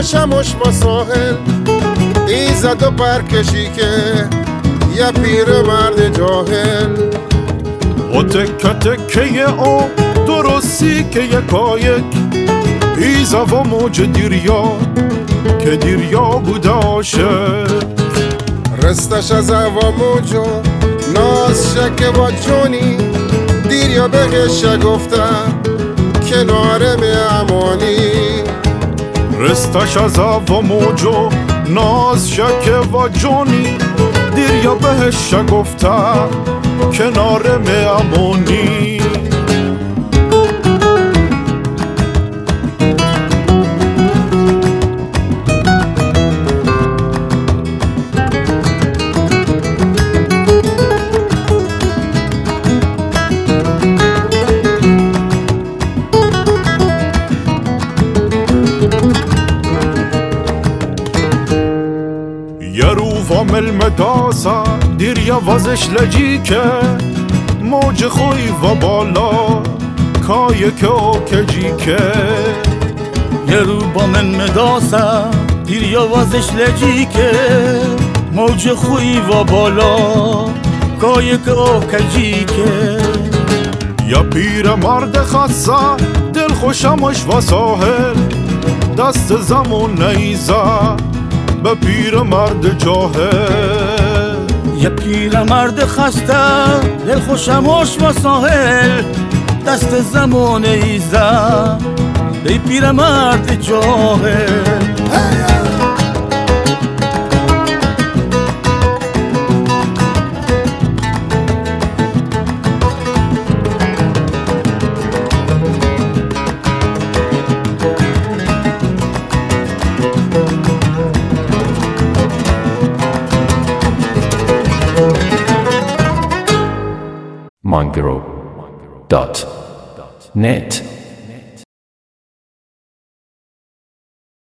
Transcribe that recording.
خوشمش با ساحل ایزد و برکشی که یه پیر مرد جاهل و تکه تکه آب درستی که یکایک ایزا و موج دیریا که دیریا بوده عاشق رستش از هوا موجو ناز شکه با جونی دیریا بهش گفته کنار میامانی رستش از هوا موجو ناز شکه و جونی دیریا بهش گفته کنار میامانی یه رو وامل مدازا دیریا وازش لجی که موج خوی و بالا کای که او کجی که یه رو با من مداسا دیریا وازش لجی که موج خوی و بالا کای که او کجی که یا پیر مرد خاصا دل خوشمش و ساحل دست زمون نیزا به پیر مرد جاهل یه پیر مرد خسته دل خوشمش و ساحل دست زمان ایزا به پیر مرد جاهل Mongro.net